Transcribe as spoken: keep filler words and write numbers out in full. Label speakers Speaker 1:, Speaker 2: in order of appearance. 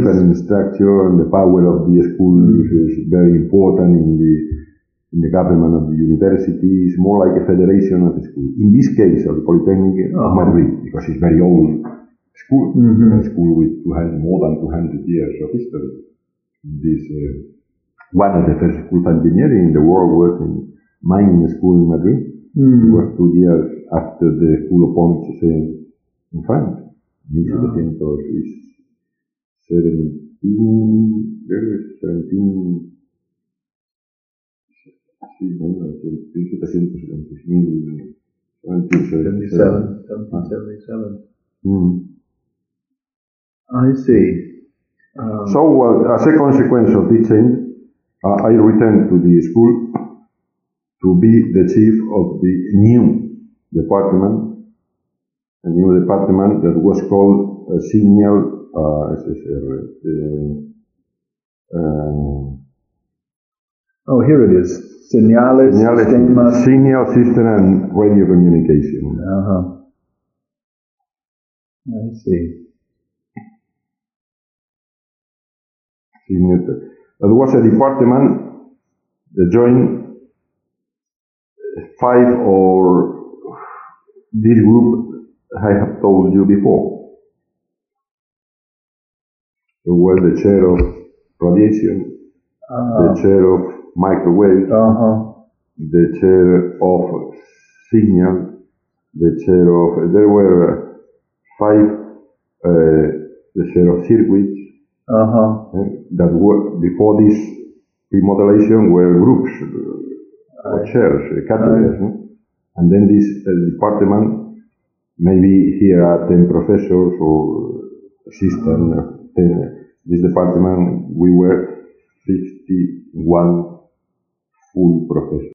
Speaker 1: planning structure, and the power of the school mm-hmm. is very important in the in the government of the university. It's more like a federation of the school. In this case of the Polytechnic of Madrid, because it's very old school, mm-hmm. a school with two hundred, more than two hundred years of history. This uh, one of the first schools of engineering in the world was in mining school in Madrid. Mm-hmm. It was two years after the School of Ponce in France. mil setecientos seventeen, seventeen, sí, mil setecientos
Speaker 2: seventy-seven. seventy-seven. Mm. I see. Um,
Speaker 1: so, well, as a consequence of this change, uh, I returned to the school to be the chief of the new department, a new department that was called uh, Signal, uh, uh,
Speaker 2: oh, here it is. Señales,
Speaker 1: Señales
Speaker 2: Sistemas.
Speaker 1: Signal System and Radio Communication.
Speaker 2: Uh-huh. I see.
Speaker 1: That was a department that joined five or this group I have told you before. There was the chair of radiation, uh-huh. the chair of microwave,
Speaker 2: uh-huh.
Speaker 1: the chair of signal, the chair of, there were five, uh, the chair of circuits,
Speaker 2: uh-huh.
Speaker 1: uh, that were, before this remodelation were groups, uh, or chairs, uh, categories, right. no? And then this uh, department, maybe here are ten professors or assistant, uh-huh. ten, this department, we were fifty-one full professors.